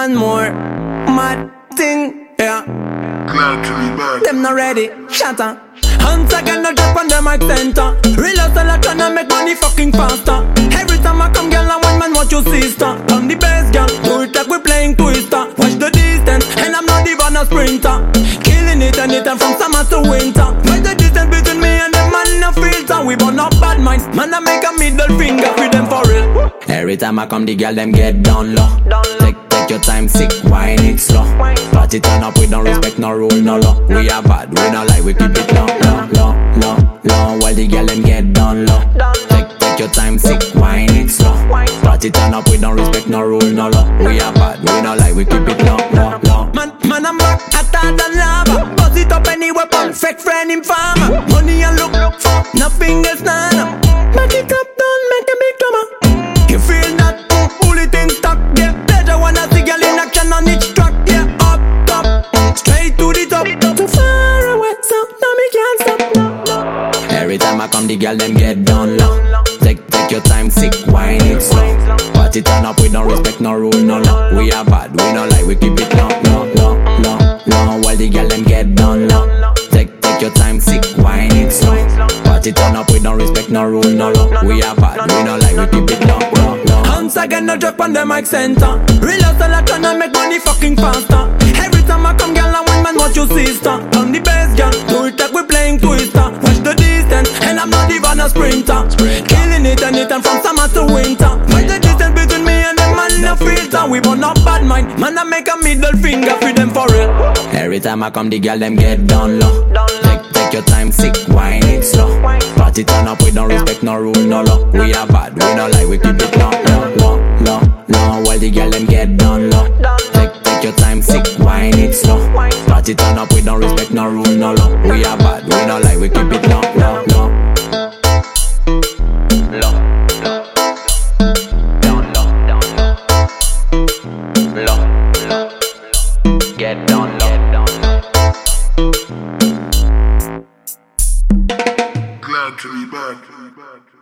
one more mad thing, yeah. Glad to be back. Them not ready, shatter. Once again, no drop on the mic center. Real hustle, I tryna make money fucking faster. Every time I come, girl, I want man, watch your sister. I'm the best, girl, do it like we playing Twister. Watch the distance, and I'm not even a sprinter. Killing it and from summer to winter. Watch the distance between me and the man, no filter. We burn up bad minds, man, I make a middle finger for them for real. Every time I come, the girl, them get down low. Take your time, sick, wine it slow. Party turn up, we don't respect no rule, no law. We are bad, we not like, we keep it low. While the girl them get down low. Take your time, sick, wine it slow. Party turn up, we don't respect no rule, no law. We are bad, we not like, we keep it low. Man, I'm back, hotter than lava. Buzz it up any weapon, fake friend in farmer. Money and look for, nothing else, nana. Back it up, don't make a big drama. You feel that, pull it in stock, yeah. Pleasure when I see girl in action on each track, yeah. Up, top, straight to the top. Too far away, so now me can't stop. Every time I come, the girl them get down low. Take your time, sick, wine it slow. Party turn up, we don't respect no rule, no law. We are bad, we not like, we keep it low. While the girl them get down low. Take your time, sick, wine it slow. Party turn up, we don't respect no rule, no law. We are bad, we not like, we keep it low. Once again, no drop on the mic center. Real hustle, I tryna make money fucking faster. Every time I come, girl, I want man, watch your sister. I'm the best, girl, do it like we playing Twister. Watch the distance, and I'm not even a sprinter. Killing it and from summer to winter. Watch the distance between me and them, man, no filter. We burn up bad mind, man, I make a middle finger for them for real. Every time I come, the girl, them get down low. Take your time, sick, wine it slow. Party turn up, we don't respect no rule, no law. We are bad, we not like, we keep it low. While the girl, them get down low. Take your time, sick, wine it slow. Party turn up, we don't respect no rule, no law. We are bad, we not like, we keep it low. Get down low. Glad to be back.